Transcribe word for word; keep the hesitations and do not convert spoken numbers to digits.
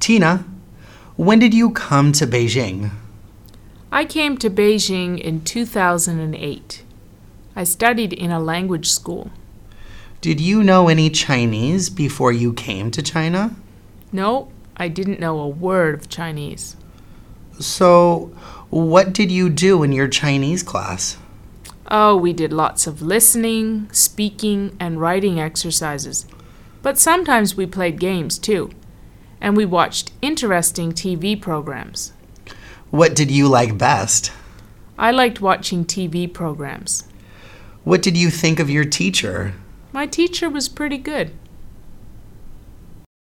Tina, when did you come to Beijing? I came to Beijing in two thousand eight. I studied in a language school. Did you know any Chinese before you came to China? No, I didn't know a word of Chinese. So, what did you do in your Chinese class? Oh, we did lots of listening, speaking, and writing exercises. But sometimes we played games too. And we watched interesting T V programs. What did you like best? I liked watching T V programs. What did you think of your teacher? My teacher was pretty good.